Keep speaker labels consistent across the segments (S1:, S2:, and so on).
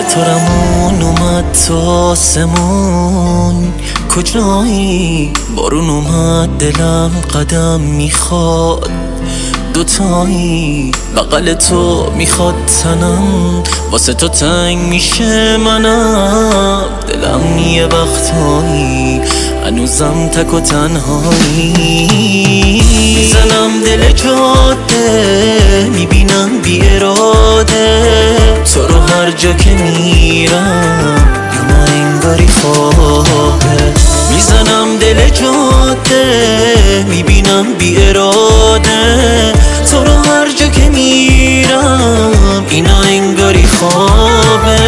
S1: ستارمون اومد تو آسمون، کجایی؟ بارون اومد دلم قدم میخواد، دوتایی بغل تو میخواد تنم، واسه تو تنگ میشه منم، دلم یه وقتایی هنوزم تک و تنهایی. میزنم دل جاده، میبینم بی اراده تو رو هر جا که میرم، یا نه انگاری خوابه. میزنم دل جاده، میبینم بی اراده تو رو هر جا که میرم، اینا انگاری خوابه.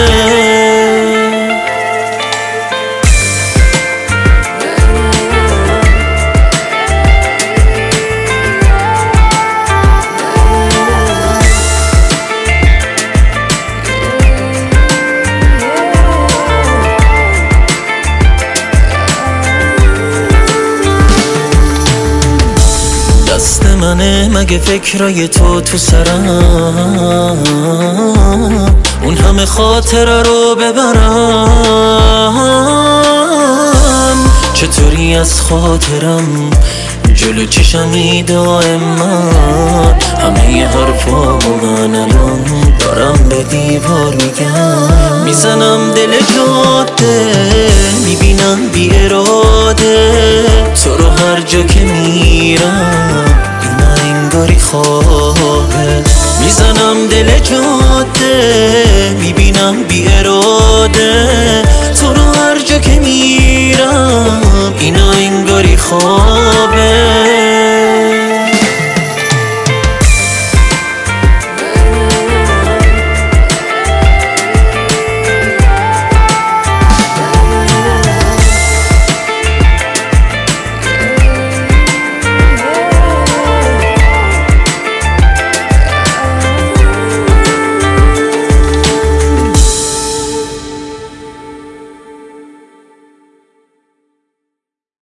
S1: دست منه مگه فکرای تو سرم، اون همه خاطره رو ببرم، چطوری از خاطرم جلو چشمی دائما، همه حرفامو من الان دارم به دیوار میگم. میزنم دل جاده، میبینم بی اراده تو رو هر جا که میرم، اینا انگاری خوابه. میزنم دل جاده، میبینم بی اراده